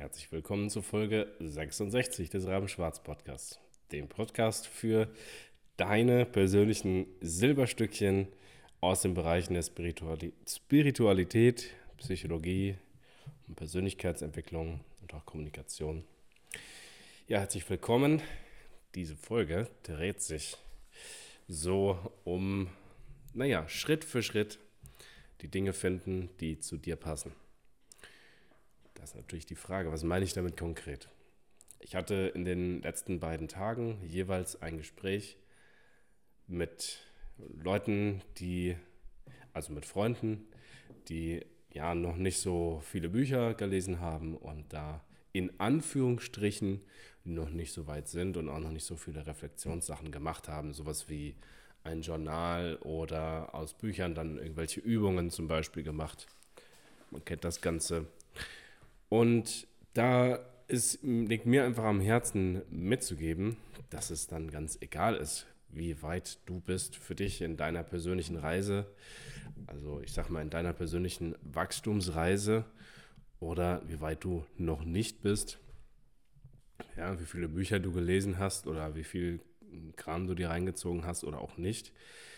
Herzlich willkommen zur Folge 66 des Rabenschwarz-Podcasts, dem Podcast für deine persönlichen Silberstückchen aus den Bereichen der Spiritualität, Psychologie und Persönlichkeitsentwicklung und auch Kommunikation. Ja, herzlich willkommen. Diese Folge dreht sich so um, Schritt für Schritt die Dinge finden, die zu dir passen. Das ist natürlich die Frage, was meine ich damit konkret? Ich hatte in den letzten beiden Tagen jeweils ein Gespräch mit Leuten, mit Freunden, die ja noch nicht so viele Bücher gelesen haben und da in Anführungsstrichen noch nicht so weit sind und auch noch nicht so viele Reflexionssachen gemacht haben, sowas wie ein Journal oder aus Büchern dann irgendwelche Übungen zum Beispiel gemacht. Man kennt das Ganze. Und da liegt mir einfach am Herzen mitzugeben, dass es dann ganz egal ist, wie weit du bist für dich in deiner persönlichen Reise, also ich sag mal in deiner persönlichen Wachstumsreise oder wie weit du noch nicht bist, ja, wie viele Bücher du gelesen hast oder wie viel Kram du dir reingezogen hast oder auch nicht.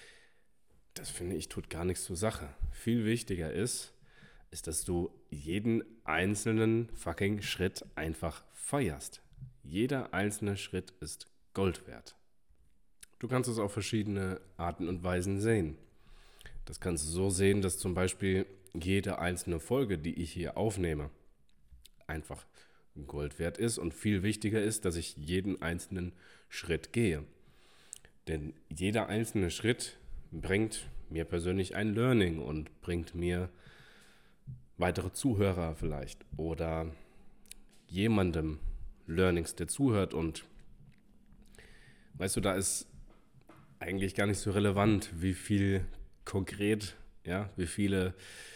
Das finde ich tut gar nichts zur Sache. Viel wichtiger ist, dass du jeden einzelnen fucking Schritt einfach feierst. Jeder einzelne Schritt ist Gold wert. Du kannst es auf verschiedene Arten und Weisen sehen. Das kannst du so sehen, dass zum Beispiel jede einzelne Folge, die ich hier aufnehme, einfach Gold wert ist und viel wichtiger ist, dass ich jeden einzelnen Schritt gehe. Denn jeder einzelne Schritt bringt mir persönlich ein Learning und bringt mir weitere Zuhörer vielleicht oder jemandem Learnings, der zuhört. Und weißt du, da ist eigentlich gar nicht so relevant, wie viel konkret, ja, wie viele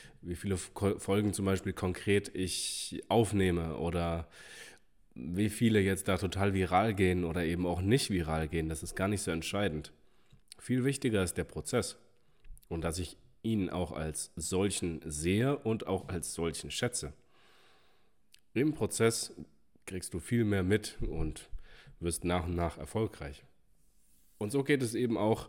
Folgen zum Beispiel konkret ich aufnehme oder wie viele jetzt da total viral gehen oder eben auch nicht viral gehen. Das ist gar nicht so entscheidend. Viel wichtiger ist der Prozess und dass ich ihn auch als solchen sehe und auch als solchen schätze. Im Prozess kriegst du viel mehr mit und wirst nach und nach erfolgreich. Und so geht es eben auch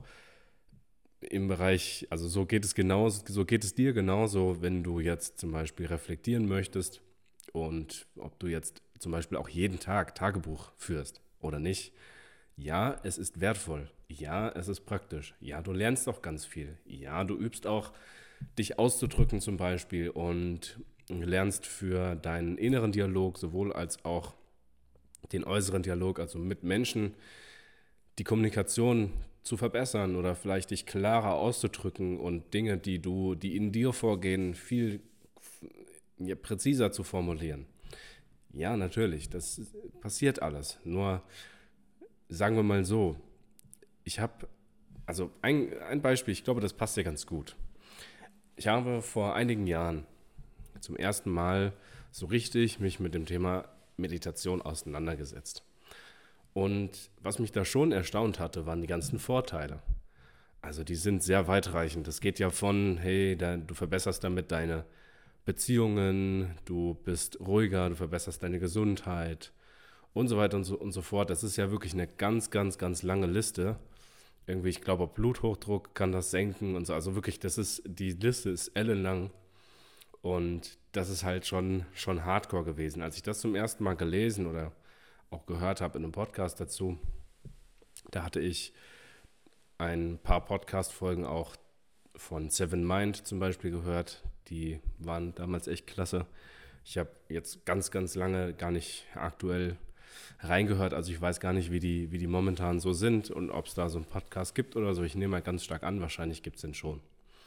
im Bereich, also so geht es dir genauso, wenn du jetzt zum Beispiel reflektieren möchtest und ob du jetzt zum Beispiel auch jeden Tag Tagebuch führst oder nicht. Ja, es ist wertvoll. Ja, es ist praktisch. Ja, du lernst auch ganz viel. Ja, du übst auch, dich auszudrücken zum Beispiel und lernst für deinen inneren Dialog sowohl als auch den äußeren Dialog, also mit Menschen, die Kommunikation zu verbessern oder vielleicht dich klarer auszudrücken und Dinge, die in dir vorgehen, viel präziser zu formulieren. Ja, natürlich, das passiert alles. Nur sagen wir mal so, ich habe, also ein Beispiel, ich glaube, das passt dir ganz gut. Ich habe vor einigen Jahren zum ersten Mal so richtig mich mit dem Thema Meditation auseinandergesetzt. Und was mich da schon erstaunt hatte, waren die ganzen Vorteile. Also die sind sehr weitreichend. Das geht ja von, hey, du verbesserst damit deine Beziehungen, du bist ruhiger, du verbesserst deine Gesundheit und so weiter und so fort. Das ist ja wirklich eine ganz, ganz, ganz lange Liste. Irgendwie, ich glaube, Bluthochdruck kann das senken und so. Also wirklich, die Liste ist ellenlang. Und das ist halt schon hardcore gewesen. Als ich das zum ersten Mal gelesen oder auch gehört habe in einem Podcast dazu, da hatte ich ein paar Podcast-Folgen auch von Seven Mind zum Beispiel gehört. Die waren damals echt klasse. Ich habe jetzt ganz, ganz lange gar nicht aktuell reingehört. Also ich weiß gar nicht, wie die momentan so sind und ob es da so einen Podcast gibt oder so. Ich nehme mal ganz stark an, wahrscheinlich gibt es den schon.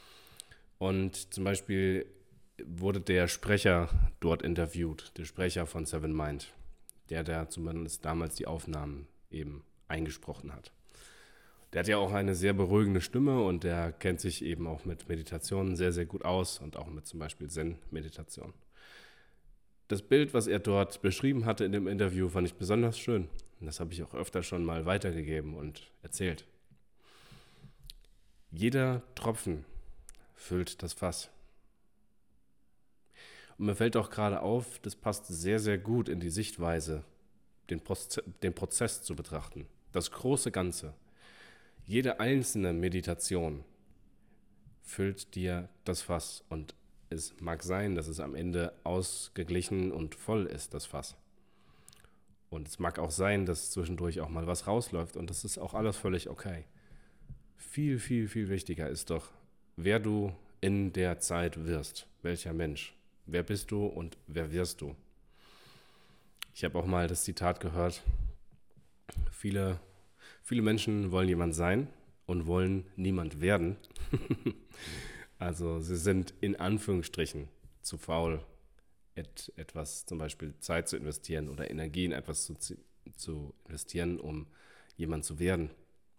Und zum Beispiel wurde der Sprecher dort interviewt, der Sprecher von Seven Mind, der zumindest damals die Aufnahmen eben eingesprochen hat. Der hat ja auch eine sehr beruhigende Stimme und der kennt sich eben auch mit Meditationen sehr, sehr gut aus und auch mit zum Beispiel Zen-Meditation. Das Bild, was er dort beschrieben hatte in dem Interview, fand ich besonders schön. Und das habe ich auch öfter schon mal weitergegeben und erzählt. Jeder Tropfen füllt das Fass. Und mir fällt auch gerade auf, das passt sehr, sehr gut in die Sichtweise, den Prozess zu betrachten. Das große Ganze. Jede einzelne Meditation füllt dir das Fass und es mag sein, dass es am Ende ausgeglichen und voll ist, das Fass. Und es mag auch sein, dass zwischendurch auch mal was rausläuft und das ist auch alles völlig okay. Viel, viel, viel wichtiger ist doch, wer du in der Zeit wirst. Welcher Mensch? Wer bist du und wer wirst du? Ich habe auch mal das Zitat gehört, viele Menschen wollen jemand sein und wollen niemand werden. Also sie sind in Anführungsstrichen zu faul, etwas zum Beispiel Zeit zu investieren oder Energie in etwas zu investieren, um jemand zu werden.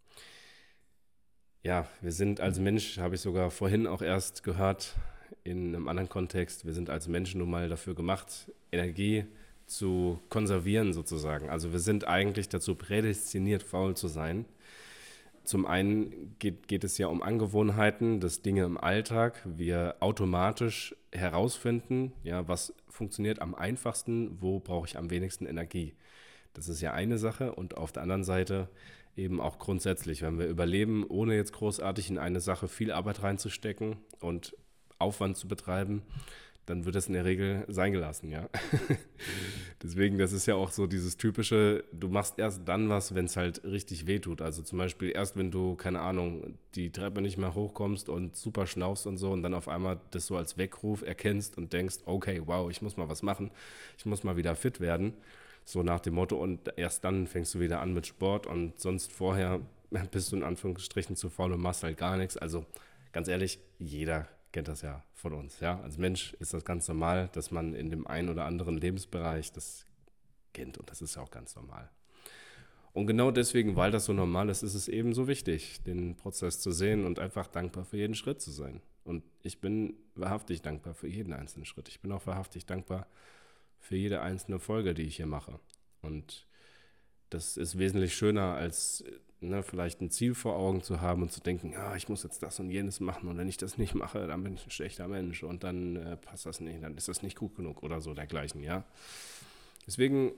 Ja, wir sind als Mensch, habe ich sogar vorhin auch erst gehört, in einem anderen Kontext, wir sind als Menschen nun mal dafür gemacht, Energie zu konservieren sozusagen. Also wir sind eigentlich dazu prädestiniert, faul zu sein. Zum einen geht es ja um Angewohnheiten, dass Dinge im Alltag wir automatisch herausfinden, ja, was funktioniert am einfachsten, wo brauche ich am wenigsten Energie. Das ist ja eine Sache und auf der anderen Seite eben auch grundsätzlich, wenn wir überleben, ohne jetzt großartig in eine Sache viel Arbeit reinzustecken und Aufwand zu betreiben, dann wird es in der Regel sein gelassen, ja. Deswegen, das ist ja auch so dieses typische, du machst erst dann was, wenn es halt richtig wehtut. Also zum Beispiel erst, wenn du, keine Ahnung, die Treppe nicht mehr hochkommst und super schnaufst und so und dann auf einmal das so als Weckruf erkennst und denkst, okay, wow, ich muss mal was machen, ich muss mal wieder fit werden. So nach dem Motto und erst dann fängst du wieder an mit Sport und sonst vorher bist du in Anführungsstrichen zu faul und machst halt gar nichts. Also ganz ehrlich, jeder kennt das ja von uns. Ja? Als Mensch ist das ganz normal, dass man in dem einen oder anderen Lebensbereich das kennt und das ist ja auch ganz normal. Und genau deswegen, weil das so normal ist, ist es eben so wichtig, den Prozess zu sehen und einfach dankbar für jeden Schritt zu sein. Und ich bin wahrhaftig dankbar für jeden einzelnen Schritt. Ich bin auch wahrhaftig dankbar für jede einzelne Folge, die ich hier mache. Und das ist wesentlich schöner, als vielleicht ein Ziel vor Augen zu haben und zu denken, ja, ich muss jetzt das und jenes machen und wenn ich das nicht mache, dann bin ich ein schlechter Mensch und dann passt das nicht, dann ist das nicht gut genug oder so dergleichen, ja. Deswegen,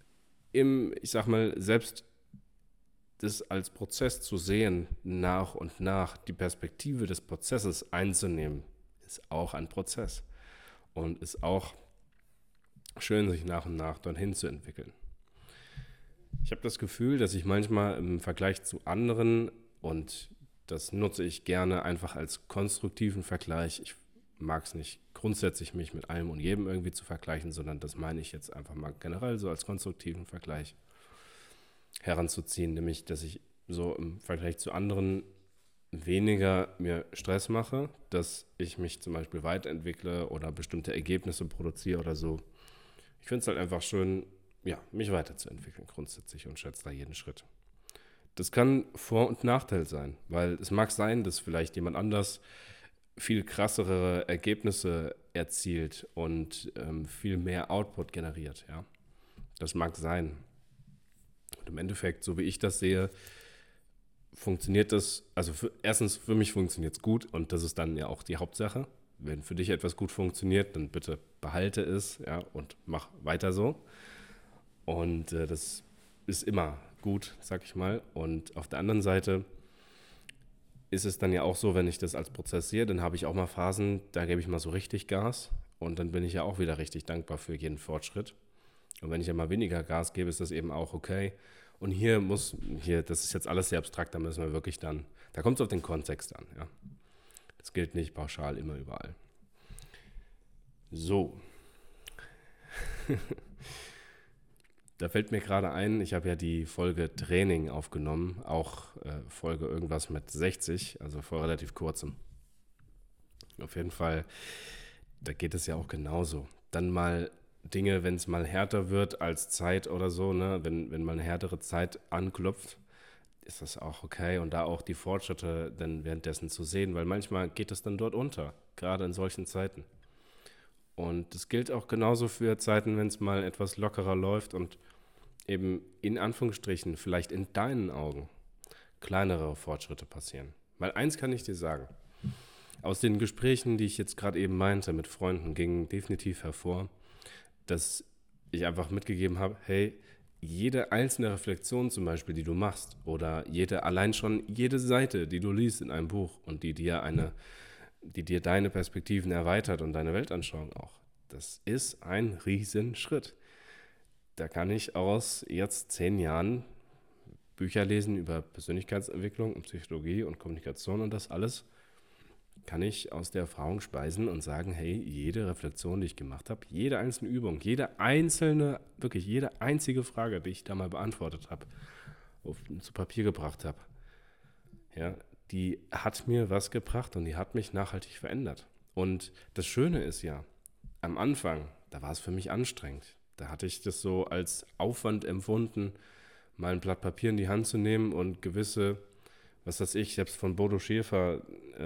ich sag mal, selbst das als Prozess zu sehen, nach und nach die Perspektive des Prozesses einzunehmen, ist auch ein Prozess und ist auch schön, sich nach und nach dorthin zu entwickeln. Ich habe das Gefühl, dass ich manchmal im Vergleich zu anderen, und das nutze ich gerne einfach als konstruktiven Vergleich, ich mag es nicht grundsätzlich mich mit allem und jedem irgendwie zu vergleichen, sondern das meine ich jetzt einfach mal generell so als konstruktiven Vergleich heranzuziehen, nämlich dass ich so im Vergleich zu anderen weniger mir Stress mache, dass ich mich zum Beispiel weiterentwickle oder bestimmte Ergebnisse produziere oder so. Ich finde es halt einfach schön, ja, mich weiterzuentwickeln grundsätzlich und schätze da jeden Schritt. Das kann Vor- und Nachteil sein, weil es mag sein, dass vielleicht jemand anders viel krassere Ergebnisse erzielt und viel mehr Output generiert, ja. Das mag sein. Und im Endeffekt, so wie ich das sehe, funktioniert das, also erstens für mich funktioniert es gut und das ist dann ja auch die Hauptsache. Wenn für dich etwas gut funktioniert, dann bitte behalte es, ja, und mach weiter so. Und das ist immer gut, sag ich mal. Und auf der anderen Seite ist es dann ja auch so, wenn ich das als Prozess sehe, dann habe ich auch mal Phasen, da gebe ich mal so richtig Gas und dann bin ich ja auch wieder richtig dankbar für jeden Fortschritt. Und wenn ich ja mal weniger Gas gebe, ist das eben auch okay. Und das ist jetzt alles sehr abstrakt, da müssen wir wirklich dann, da kommt es auf den Kontext an, ja. Das gilt nicht pauschal immer überall. So. Da fällt mir gerade ein, ich habe ja die Folge Training aufgenommen, auch Folge irgendwas mit 60, also vor relativ kurzem. Auf jeden Fall, da geht es ja auch genauso. Dann mal Dinge, wenn es mal härter wird als Zeit oder so, ne? Wenn mal eine härtere Zeit anklopft, ist das auch okay und da auch die Fortschritte dann währenddessen zu sehen, weil manchmal geht es dann dort unter, gerade in solchen Zeiten. Und das gilt auch genauso für Zeiten, wenn es mal etwas lockerer läuft und eben in Anführungsstrichen vielleicht in deinen Augen kleinere Fortschritte passieren. Weil eins kann ich dir sagen, Aus den Gesprächen, die ich jetzt gerade eben meinte mit Freunden, ging definitiv hervor, dass ich einfach mitgegeben habe, hey, jede einzelne Reflexion zum Beispiel, die du machst oder allein schon jede Seite, die du liest in einem Buch und die dir deine Perspektiven erweitert und deine Weltanschauung auch, das ist ein Riesenschritt. Da kann ich aus jetzt 10 Jahren Bücher lesen über Persönlichkeitsentwicklung und Psychologie und Kommunikation und das alles, kann ich aus der Erfahrung speisen und sagen, hey, jede Reflexion, die ich gemacht habe, jede einzelne Übung, wirklich jede einzige Frage, die ich da mal beantwortet habe, zu Papier gebracht habe, ja, die hat mir was gebracht und die hat mich nachhaltig verändert. Und das Schöne ist ja, am Anfang, da war es für mich anstrengend. Da hatte ich das so als Aufwand empfunden, mal ein Blatt Papier in die Hand zu nehmen und gewisse, was weiß ich, selbst von Bodo Schäfer,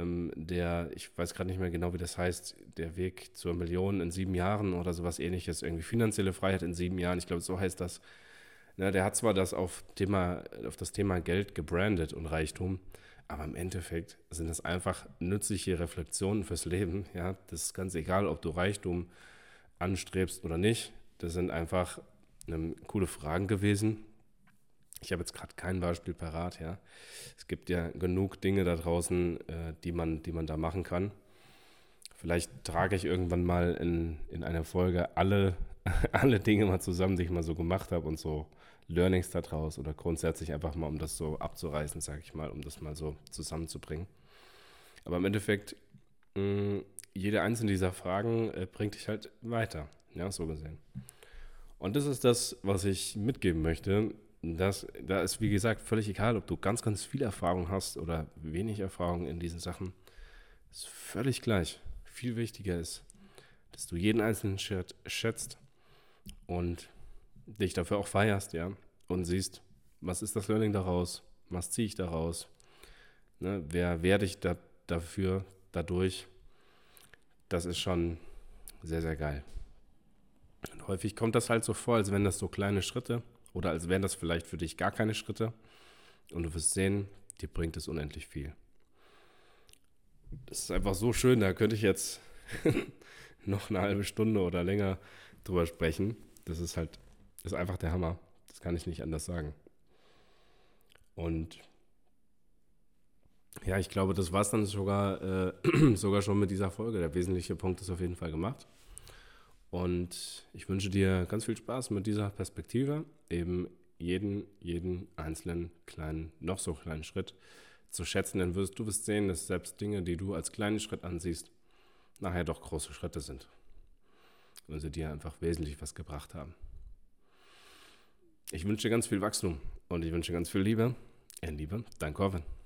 ich weiß gerade nicht mehr genau, wie das heißt, der Weg zur Million in 7 Jahren oder sowas ähnliches, irgendwie finanzielle Freiheit in 7 Jahren, ich glaube, so heißt das. Na, der hat zwar das auf das Thema Geld gebrandet und Reichtum, aber im Endeffekt sind das einfach nützliche Reflexionen fürs Leben. Ja? Das ist ganz egal, ob du Reichtum anstrebst oder nicht. Das sind einfach coole Fragen gewesen. Ich habe jetzt gerade kein Beispiel parat. Ja? Es gibt ja genug Dinge da draußen, die man da machen kann. Vielleicht trage ich irgendwann mal in einer Folge alle Dinge mal zusammen, die ich mal so gemacht habe und so Learnings daraus oder grundsätzlich einfach mal, um das so abzureißen, sage ich mal, um das mal so zusammenzubringen. Aber im Endeffekt, jede einzelne dieser Fragen bringt dich halt weiter, ja, so gesehen. Und das ist das, was ich mitgeben möchte. Da ist, wie gesagt, völlig egal, ob du ganz, ganz viel Erfahrung hast oder wenig Erfahrung in diesen Sachen. Ist völlig gleich. Viel wichtiger ist, dass du jeden einzelnen Schritt schätzt und dich dafür auch feierst, ja, und siehst, was ist das Learning daraus, was ziehe ich daraus, ne, wer werde ich dadurch, das ist schon sehr, sehr geil. Und häufig kommt das halt so vor, als wären das so kleine Schritte oder als wären das vielleicht für dich gar keine Schritte und du wirst sehen, dir bringt es unendlich viel. Das ist einfach so schön, da könnte ich jetzt noch eine halbe Stunde oder länger drüber sprechen. Das ist einfach der Hammer. Das kann ich nicht anders sagen. Und ja, ich glaube, das war es dann sogar schon mit dieser Folge. Der wesentliche Punkt ist auf jeden Fall gemacht. Und ich wünsche dir ganz viel Spaß mit dieser Perspektive, eben jeden einzelnen noch so kleinen Schritt zu schätzen. Denn du wirst sehen, dass selbst Dinge, die du als kleinen Schritt ansiehst, nachher doch große Schritte sind. Und sie dir einfach wesentlich was gebracht haben. Ich wünsche dir ganz viel Wachstum und ich wünsche ganz viel Liebe. In Liebe, dein Corvin.